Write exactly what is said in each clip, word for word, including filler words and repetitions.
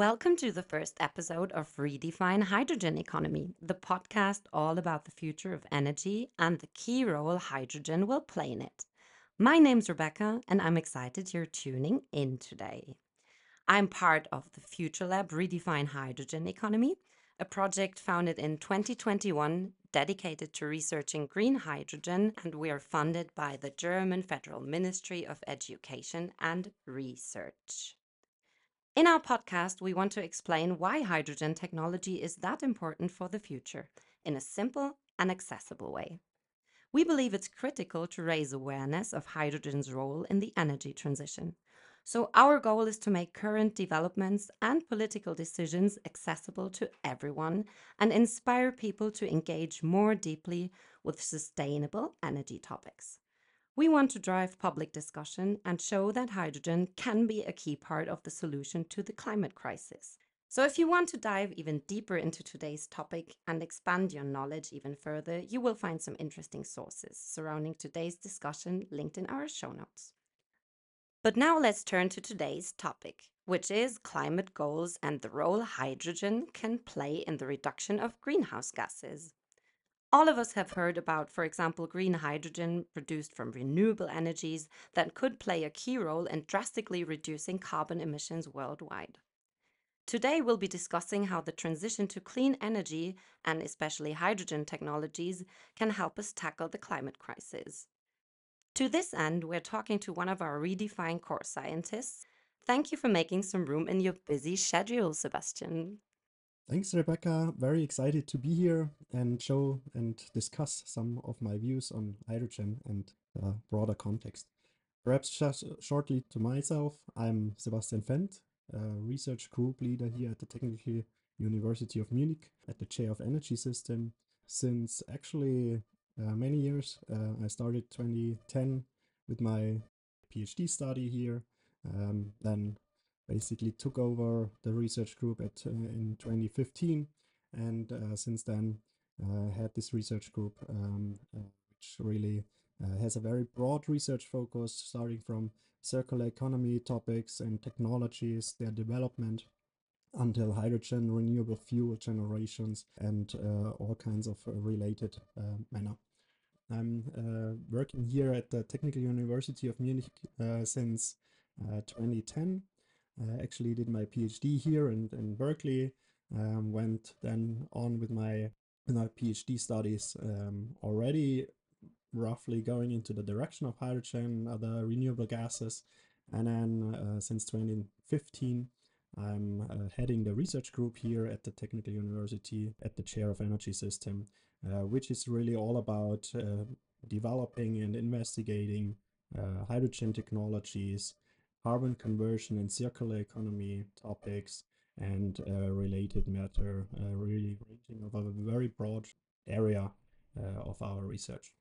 Welcome to the first episode of Redefine Hydrogen Economy, the podcast all about the future of energy and the key role hydrogen will play in it. My name's Rebecca, and I'm excited you're tuning in today. I'm part of the Future Lab Redefine Hydrogen Economy, a project founded in twenty twenty-one dedicated to researching green hydrogen, and we are funded by the German Federal Ministry of Education and Research. In our podcast, we want to explain why hydrogen technology is that important for the future in a simple and accessible way. We believe it's critical to raise awareness of hydrogen's role in the energy transition. So, our goal is to make current developments and political decisions accessible to everyone and inspire people to engage more deeply with sustainable energy topics. We want to drive public discussion and show that hydrogen can be a key part of the solution to the climate crisis. So, if you want to dive even deeper into today's topic and expand your knowledge even further, you will find some interesting sources surrounding today's discussion linked in our show notes. But now let's turn to today's topic, which is climate goals and the role hydrogen can play in the reduction of greenhouse gases. All of us have heard about, for example, green hydrogen produced from renewable energies that could play a key role in drastically reducing carbon emissions worldwide. Today, we'll be discussing how the transition to clean energy, and especially hydrogen technologies, can help us tackle the climate crisis. To this end, we're talking to one of our Redefine core scientists. Thank you for making some room in your busy schedule, Sebastian. Thanks, Rebecca. Very excited to be here and show and discuss some of my views on hydrogen and the broader context. Perhaps just shortly to myself, I'm Sebastian Fendt, a research group leader here at the Technical University of Munich at the Chair of Energy System. Since actually uh, many years, uh, I started twenty ten with my PhD study here, um, then basically took over the research group at uh, in twenty fifteen, and uh, since then uh, had this research group um, uh, which really uh, has a very broad research focus, starting from circular economy topics and technologies, their development, until hydrogen, renewable fuel generations, and uh, all kinds of uh, related uh, manner. I'm uh, working here at the Technical University of Munich uh, since uh, twenty ten. I actually did my PhD here in, in Berkeley, um, went then on with my, with my PhD studies um, already roughly going into the direction of hydrogen, other renewable gases. And then uh, since twenty fifteen, I'm uh, heading the research group here at the Technical University at the Chair of Energy System, uh, which is really all about uh, developing and investigating uh, hydrogen technologies, carbon conversion and circular economy topics, and uh, related matter, uh, really ranging over a very broad area uh, of our research.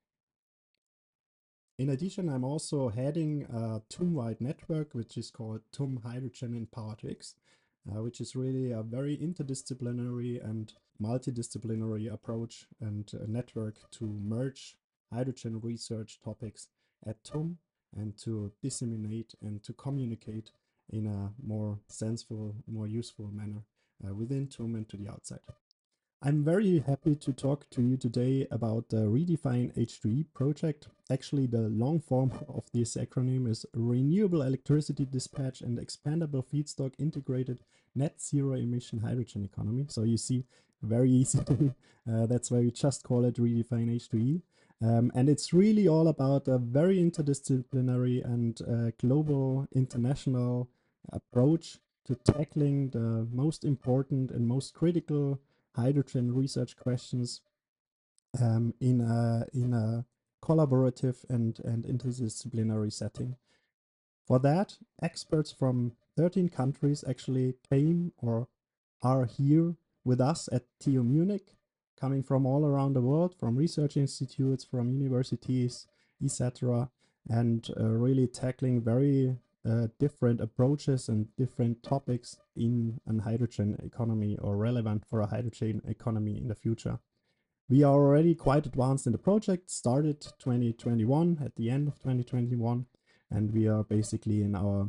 In addition, I'm also heading a T U M-wide network, which is called T U M Hydrogen in Power to X, uh, which is really a very interdisciplinary and multidisciplinary approach and a network to merge hydrogen research topics at T U M and to disseminate and to communicate in a more sensible, more useful manner uh, within T U M and to the outside. I'm very happy to talk to you today about the Redefine H two E project. Actually, the long form of this acronym is Renewable Electricity Dispatch and Expandable Feedstock Integrated Net Zero Emission Hydrogen Economy. So you see, very easily, uh, that's why we just call it Redefine H two E. Um, and it's really all about a very interdisciplinary and uh, global international approach to tackling the most important and most critical hydrogen research questions um, in a in a collaborative and and interdisciplinary setting. For that, experts from thirteen countries actually came or are here with us at T U Munich, coming from all around the world, from research institutes, from universities, et cetera, and uh, really tackling very uh, different approaches and different topics in an hydrogen economy or relevant for a hydrogen economy in the future. We are already quite advanced in the project, started twenty twenty-one, at the end of twenty twenty-one, and we are basically in our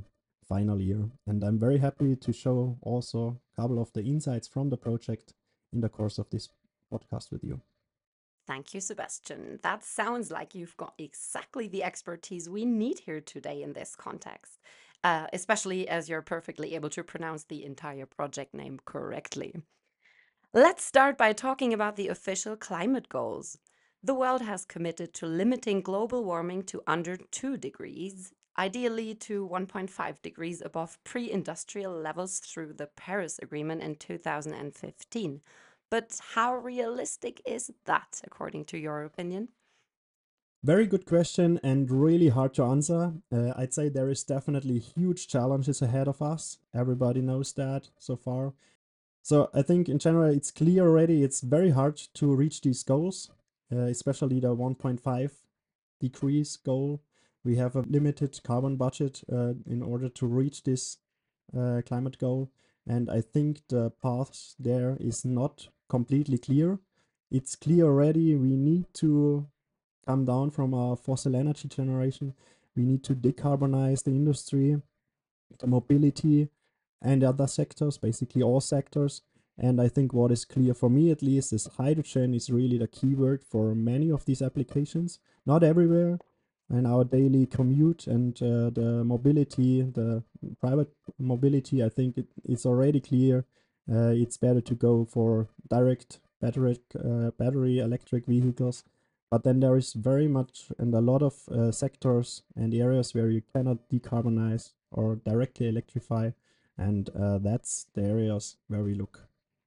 final year. And I'm very happy to show also a couple of the insights from the project in the course of this podcast with you. Thank you, Sebastian. That sounds like you've got exactly the expertise we need here today in this context, uh, especially as you're perfectly able to pronounce the entire project name correctly. Let's start by talking about the official climate goals. The world has committed to limiting global warming to under two degrees, ideally to one point five degrees above pre industrial levels through the Paris Agreement in two thousand fifteen. But how realistic is that, according to your opinion? Very good question and really hard to answer. Uh, I'd say there is definitely huge challenges ahead of us. Everybody knows that so far. So I think in general it's clear already it's very hard to reach these goals, uh, especially the one point five degrees goal. We have a limited carbon budget uh, in order to reach this uh, climate goal. And I think the path there is not completely clear. It's clear already we need to come down from our fossil energy generation. We need to decarbonize the industry, the mobility, and other sectors, basically all sectors. And I think what is clear for me at least is hydrogen is really the keyword for many of these applications. Not everywhere. In our daily commute and uh, the mobility, the private mobility, I think it, it's already clear. Uh, it's better to go for direct battery, uh, battery electric vehicles. But then there is very much and a lot of uh, sectors and areas where you cannot decarbonize or directly electrify. And uh, that's the areas where we look.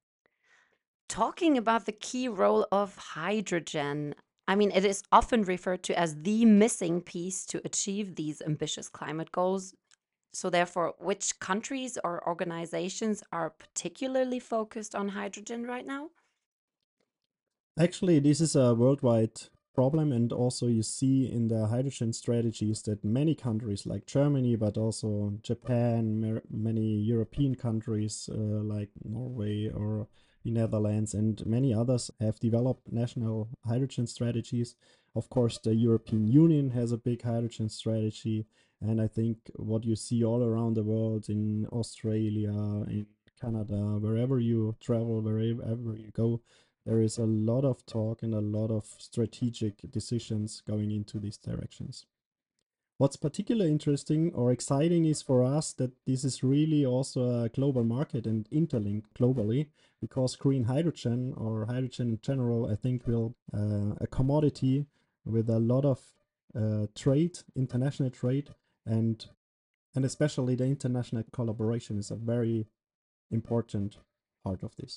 Talking about the key role of hydrogen, I mean, it is often referred to as the missing piece to achieve these ambitious climate goals. So, therefore, which countries or organizations are particularly focused on hydrogen right now? Actually, this is a worldwide problem, and also you see in the hydrogen strategies that many countries like Germany, but also Japan, mer- many European countries uh, like Norway or the Netherlands, and many others have developed national hydrogen strategies. Of course, the European Union has a big hydrogen strategy, and I think what you see all around the world in Australia, in Canada, wherever you travel, wherever you go, there is a lot of talk and a lot of strategic decisions going into these directions. What's particularly interesting or exciting is for us that this is really also a global market and interlinked globally, because green hydrogen or hydrogen in general, I think, will uh, a commodity with a lot of uh, trade, international trade, and and especially the international collaboration is a very important part of this.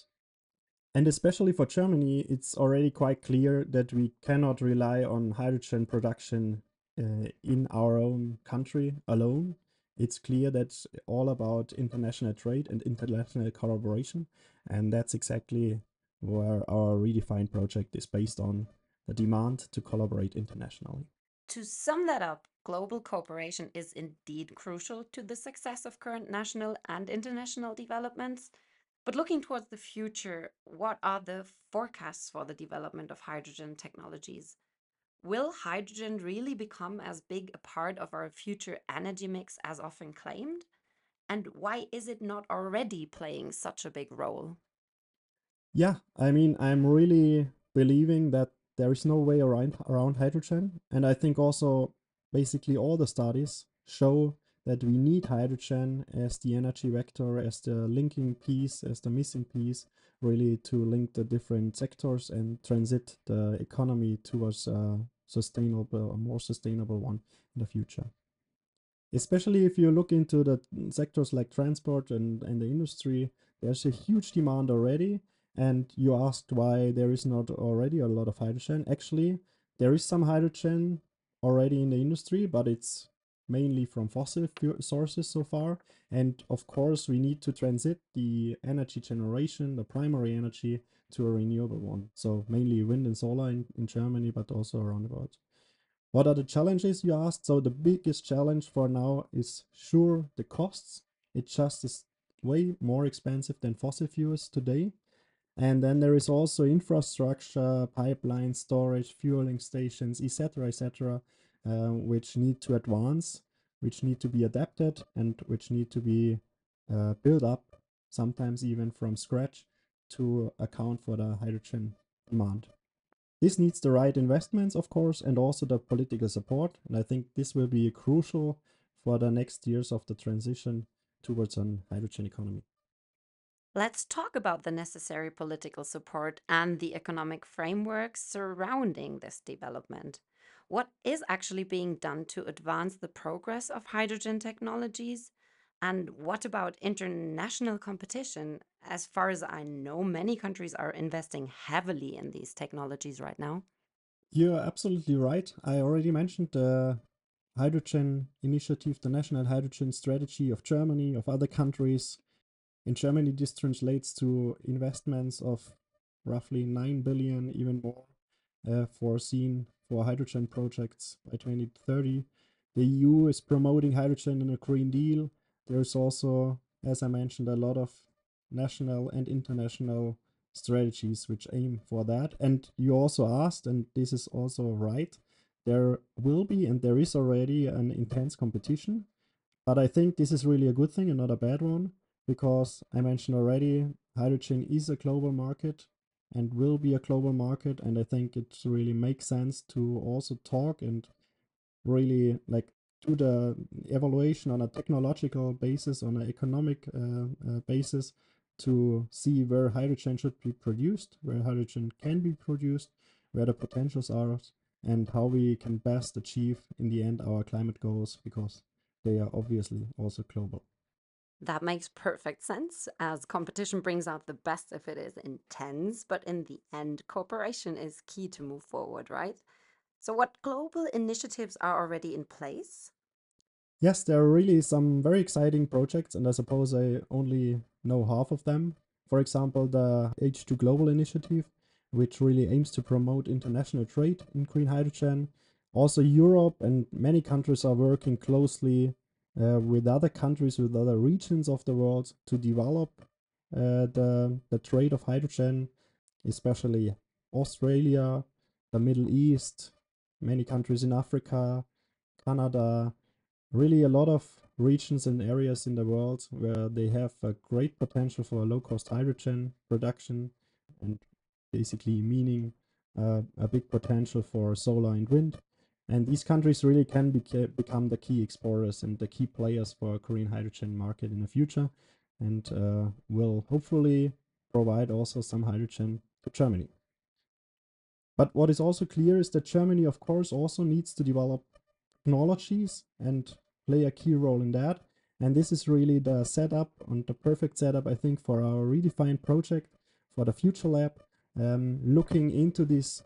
And especially for Germany, it's already quite clear that we cannot rely on hydrogen production uh, in our own country alone. It's clear that's all about international trade and international collaboration. And that's exactly where our Redefine project is based on the demand to collaborate internationally. To sum that up, global cooperation is indeed crucial to the success of current national and international developments. But looking towards the future, what are the forecasts for the development of hydrogen technologies? Will hydrogen really become as big a part of our future energy mix as often claimed? And why is it not already playing such a big role? Yeah, I mean, I'm really believing that there is no way around around hydrogen, and I think also basically all the studies show that we need hydrogen as the energy vector, as the linking piece, as the missing piece, really to link the different sectors and transit the economy towards a sustainable, a more sustainable one in the future. Especially if you look into the sectors like transport and, and the industry, there's a huge demand already. And you asked why there is not already a lot of hydrogen. Actually, there is some hydrogen already in the industry, but it's mainly from fossil fuel sources so far. And of course, we need to transit the energy generation, the primary energy, to a renewable one. So mainly wind and solar in, in Germany, but also around the world. What are the challenges you asked? So the biggest challenge for now is sure the costs. It just is way more expensive than fossil fuels today. And then there is also infrastructure, pipeline storage, fueling stations, et cetera, et cetera, uh, which need to advance. which need to be adapted and which need to be uh, built up, sometimes even from scratch, to account for the hydrogen demand. This needs the right investments, of course, and also the political support. And I think this will be crucial for the next years of the transition towards an hydrogen economy. Let's talk about the necessary political support and the economic framework surrounding this development. What is actually being done to advance the progress of hydrogen technologies? And what about international competition? As far as I know, many countries are investing heavily in these technologies right now. You're absolutely right. I already mentioned the hydrogen initiative, the national hydrogen strategy of Germany, of other countries. In Germany, this translates to investments of roughly nine billion, even more, uh, foreseen for hydrogen projects by twenty thirty. The E U is promoting hydrogen in a Green Deal. There's also, as I mentioned, a lot of national and international strategies which aim for that. And you also asked, and this is also right, there will be and there is already an intense competition. But I think this is really a good thing and not a bad one, because I mentioned already, hydrogen is a global market and will be a global market. And I think it really makes sense to also talk and really like do the evaluation on a technological basis, on an economic uh, uh, basis, to see where hydrogen should be produced, where hydrogen can be produced, where the potentials are, and how we can best achieve in the end our climate goals, because they are obviously also global. That makes perfect sense, as competition brings out the best if it is intense, but in the end, cooperation is key to move forward, right? So, what global initiatives are already in place? Yes, there are really some very exciting projects, and I suppose I only know half of them. For example, the H two Global initiative, which really aims to promote international trade in green hydrogen. Also, Europe and many countries are working closely uh, with other countries, with other regions of the world to develop uh, the, the trade of hydrogen, especially Australia, the Middle East, many countries in Africa, Canada, really a lot of regions and areas in the world where they have a great potential for low cost hydrogen production, and basically meaning uh, a big potential for solar and wind. And these countries really can beca- become the key exporters and the key players for a green hydrogen market in the future, and uh, will hopefully provide also some hydrogen to Germany. But what is also clear is that Germany, of course, also needs to develop technologies and play a key role in that. And this is really the setup and the perfect setup, I think, for our Redefined project, for the Future Lab, um, looking into this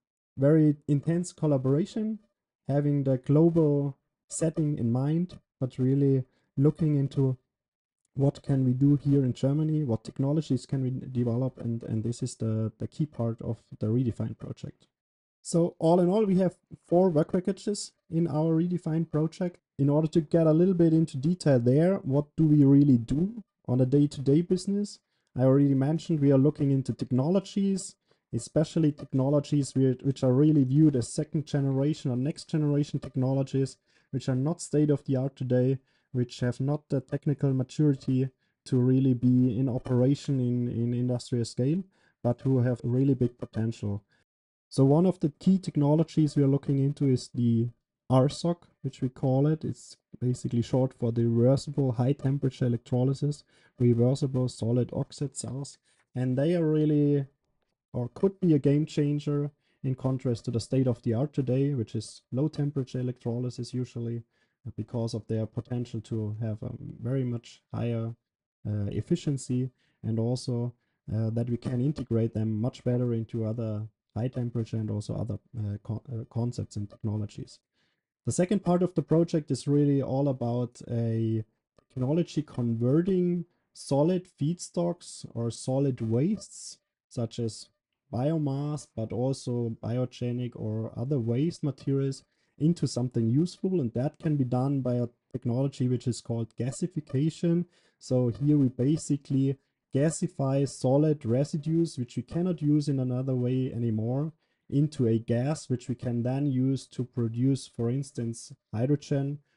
very intense collaboration, having the global setting in mind, but really looking into what can we do here in Germany, what technologies can we develop, and, and this is the, the key part of the Redefined project. So all in all, we have four work packages in our Redefined project. In order to get a little bit into detail there, what do we really do on a day-to-day business? I already mentioned we are looking into technologies, especially technologies which are really viewed as second generation or next generation technologies, which are not state of the art today, which have not the technical maturity to really be in operation in, in industrial scale, but who have really big potential. So one of the key technologies we are looking into is the R S O C, which we call it. It's basically short for the reversible high temperature electrolysis, reversible solid oxide cells. And they are really, or could be, a game changer in contrast to the state of the art today, which is low temperature electrolysis usually, uh, because of their potential to have a very much higher uh, efficiency, and also uh, that we can integrate them much better into other high temperature and also other uh, co uh, concepts and technologies. The second part of the project is really all about a technology converting solid feedstocks or solid wastes, such as biomass, but also biogenic or other waste materials, into something useful. And that can be done by a technology which is called gasification. So here we basically gasify solid residues, which we cannot use in another way anymore, into a gas which we can then use to produce, for instance, hydrogen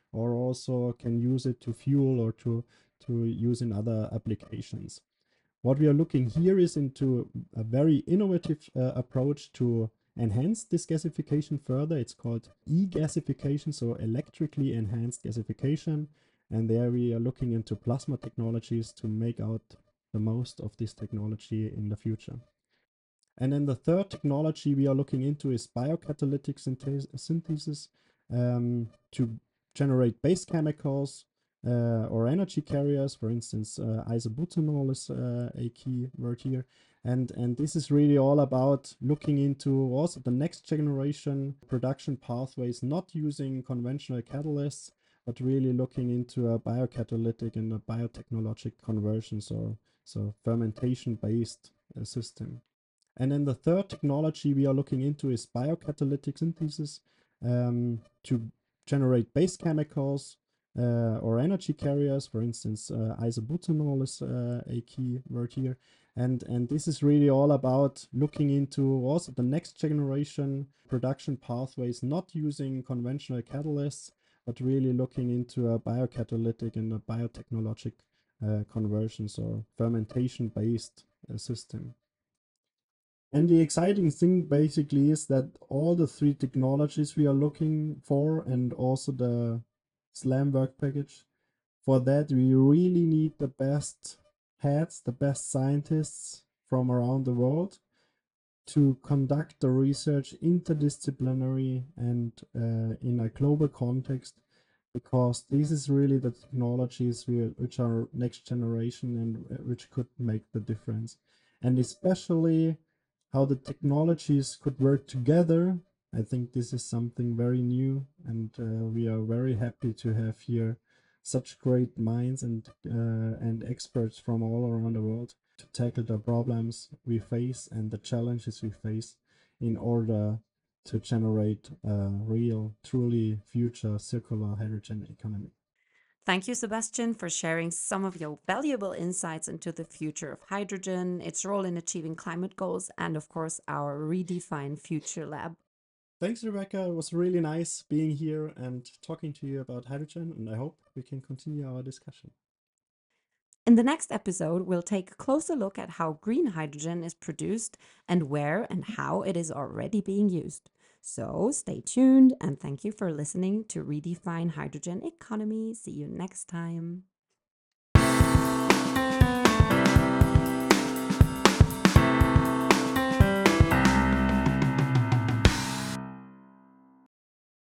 or also can use it to fuel or to, to use in other applications. What we are looking here is into a very innovative uh, approach to enhance this gasification further. It's called e-gasification, so electrically enhanced gasification. And there we are looking into plasma technologies to make out the most of this technology in the future. And then the third technology we are looking into is biocatalytic synthesis um, to generate base chemicals uh, or energy carriers. For instance, uh, isobutanol is uh, a key word here. And, and this is really all about looking into also the next generation production pathways, not using conventional catalysts, but really looking into a biocatalytic and a biotechnologic conversions, or so fermentation based uh, system. And then the third technology we are looking into is biocatalytic synthesis um, to generate base chemicals uh, or energy carriers. For instance, uh, isobutanol is uh, a key word here. And, and this is really all about looking into also the next generation production pathways, not using conventional catalysts, but really looking into a biocatalytic and a biotechnologic uh, conversions or fermentation based uh, system. And the exciting thing basically is that all the three technologies we are looking for, and also the SLAM work package, for that we really need the best heads, the best scientists from around the world to conduct the research interdisciplinary and uh, in a global context, because this is really the technologies we, which are next generation and uh, which could make the difference. And especially how the technologies could work together. I think this is something very new, and uh, we are very happy to have here such great minds and uh, and experts from all around the world to tackle the problems we face and the challenges we face in order to generate a real, truly future circular hydrogen economy. Thank you, Sebastian, for sharing some of your valuable insights into the future of hydrogen, its role in achieving climate goals, and of course, our Redefine Future Lab. Thanks, Rebecca. It was really nice being here and talking to you about hydrogen, and I hope we can continue our discussion. In the next episode, we'll take a closer look at how green hydrogen is produced and where and how it is already being used. So stay tuned and thank you for listening to Redefine Hydrogen Economy. See you next time.